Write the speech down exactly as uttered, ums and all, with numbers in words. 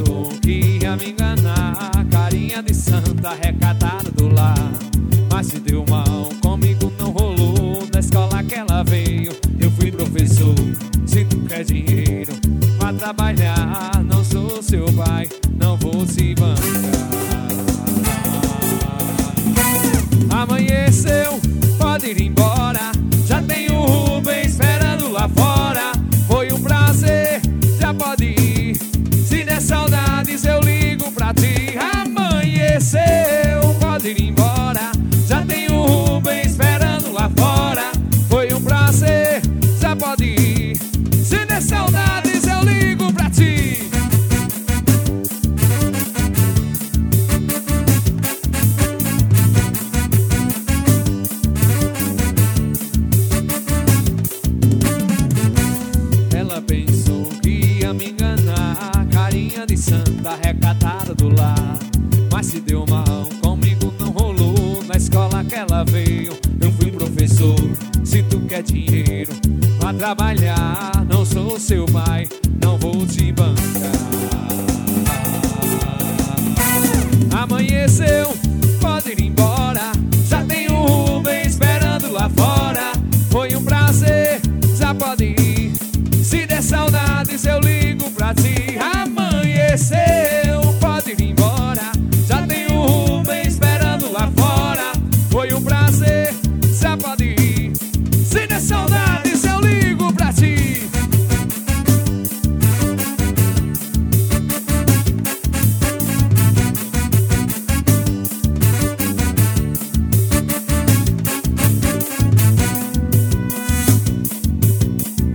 pensou que ia me enganar, carinha de santa, recatada do lar. Mas se deu mal, comigo não rolou. Na escola que ela veio, eu fui professor. Se tu quer dinheiro, vá trabalhar. Não sou seu pai, não vou se bancar. Amanheceu, pode ir embora. Já tem o Rubem esperando lá fora. Foi um prazer, já pode ir. Se der saudades eu ligo pra ti. Amanheceu, pode ir embora. Já tem o Rubem esperando lá fora. Foi um prazer, já pode ir. Se der saudades eu ligo pra ti. Ela pensou que ia me enganar, carinha de santa, recatada do lar. Mas se deu mal, comigo não rolou. Na escola que ela veio, eu fui professor. Se tu quer dinheiro, vá trabalhar. Não sou seu pai, não vou te bancar. Amanheceu, pode ir embora. Já tem o Rubem esperando lá fora. Foi um prazer, já pode ir. Se der saudades eu ligo.